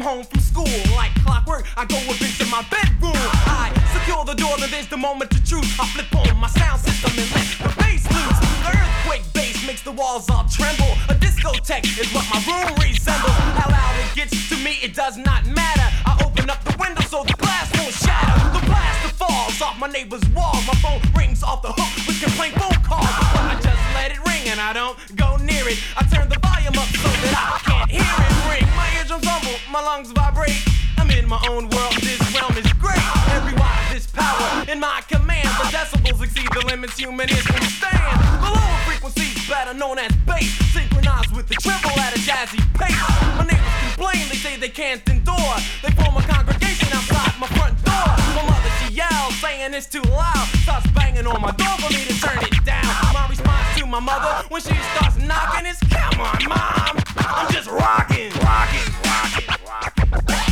home from school. Like clockwork, I go up into my bedroom. I secure the door, then there's the moment of truth. I flip on my sound system and let the bass loose. The earthquake bass makes the walls all tremble. A discotheque is what my room resembles. How loud it gets to me, it does not matter. I open up the window so the glass won't shatter. The plaster falls off my neighbor's wall. My phone rings off the hook with complaint phone calls. But I just let it ring and I don't go near it. I turn the volume up so that I can't hear it ring. My eardrums rumble, my lungs vibrate. I'm in my own world, this realm is great. Every watt of this power in my command. The decibels exceed the limits humanists can stand. The lower frequencies, better known as bass, synchronized with the treble at a jazzy pace. My neighbors complain, they say they can't endure. They form a congregation outside my front door. My mother, she yells, saying it's too loud. Starts banging on my door for me to turn it down. My response to my mother when she starts knocking is, come on, mom, I'm just rocking, rocking, rocking, rocking.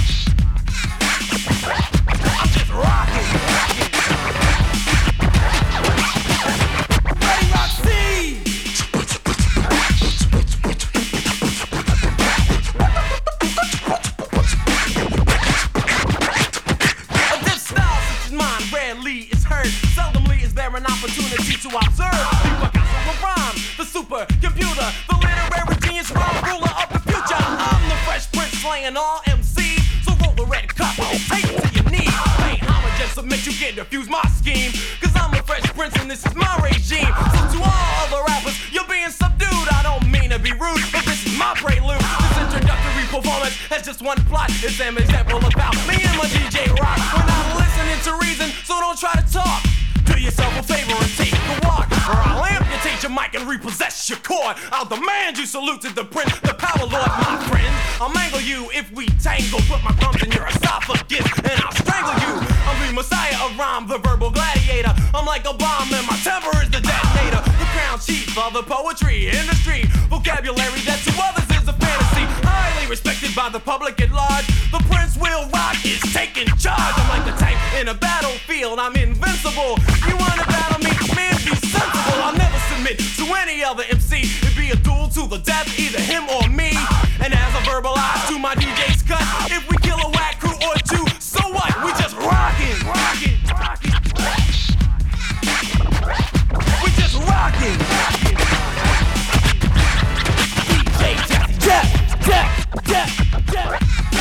I'm just rocking, rocking. Ready, Roxy! A deaf style such as mine rarely is heard. Seldomly is there an opportunity to observe. The Picasso of rhyme, the supercomputer, the literary genius, rhyme ruler of the future. I'm the Fresh Prince slaying all MCs. So roll the red carpet and take it to your knees. Pay homage and submit, you can't refuse my scheme. Cause I'm the Fresh Prince and this is my regime. So to all other rappers, you're being subdued. I don't mean to be rude, but this is my prelude. This introductory performance has just one plot. It's an example about me and my DJ Rock. We're not listening to reason, so don't try to talk. Do yourself a favor and take a walk, or I'll amputate your mic and repossess your cord. I'll demand you salute to the prince, the power lord, my friend. I'll mangle you if we tangle, put my thumbs in your esophagus and I'll strangle you. I'm the messiah of rhyme, the verbal gladiator. I'm like a bomb and my temper is the detonator. The crown chief of the poetry industry. Vocabulary that to others is a fantasy. Highly respected by the public at large. The Prince Will Rock is taking charge. I'm like the tank in a battlefield, I'm invincible. You wanna battle me? Man, be sensible. I'll never submit to any other MC. It'd be a duel to the death, either him or me. And as I verbalize to my DJ's cut, if we kill a whack crew or two, so what? We just rockin', rockin', rockin'. We just rockin', rockin'. DJ Jazzy Jeff, Jeff, Jeff, Jeff.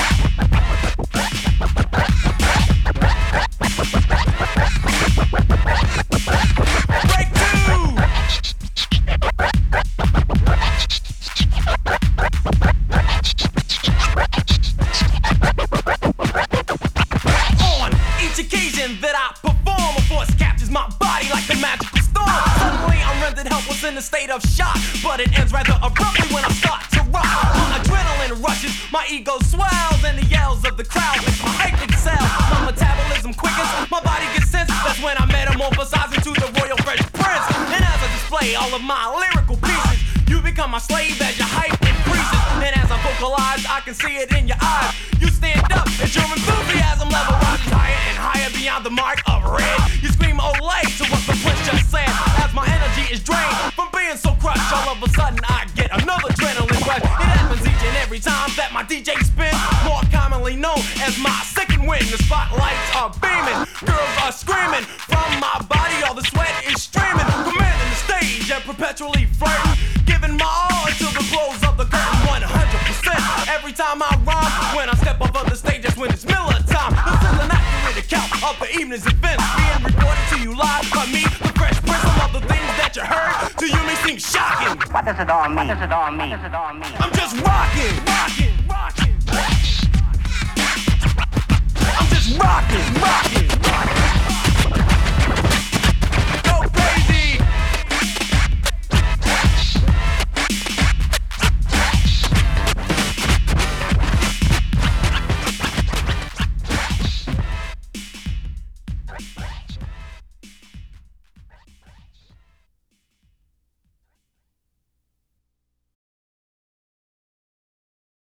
In a state of shock, but it ends rather abruptly when I start to rock. My adrenaline rushes, my ego swells, and the yells of the crowd make my hype excel. My metabolism quickens, my body gets sense. That's when I metamorphosize into the Royal Fresh Prince. And as I display all of my lyrical pieces, you become my slave as your hype increases. And as I vocalize, I can see it in your eyes. You stand up as your enthusiasm level rises higher and higher beyond the mark of red. You scream Olay to what the Prince just said. As my energy is drained from being so crushed, all of a sudden I get another adrenaline rush. It happens each and every time that my DJ spins, more commonly known as my second wind. The spotlights are beaming, girls are screaming, from my body all the sweat is streaming. Commanding the stage and perpetually flirting, giving my all until the close of the curtain. 100% every time I rhyme, when I step up on the stage, that's when it's Miller time. This is an accurate account of the evening's events, being reported to you live by me, the Fresh Prince. Some of the things that you heard to you may seem shocking. What does it all mean? What does it all mean? What does it all mean? I'm just rocking, rocking, rocking. I'm just rocking, rocking.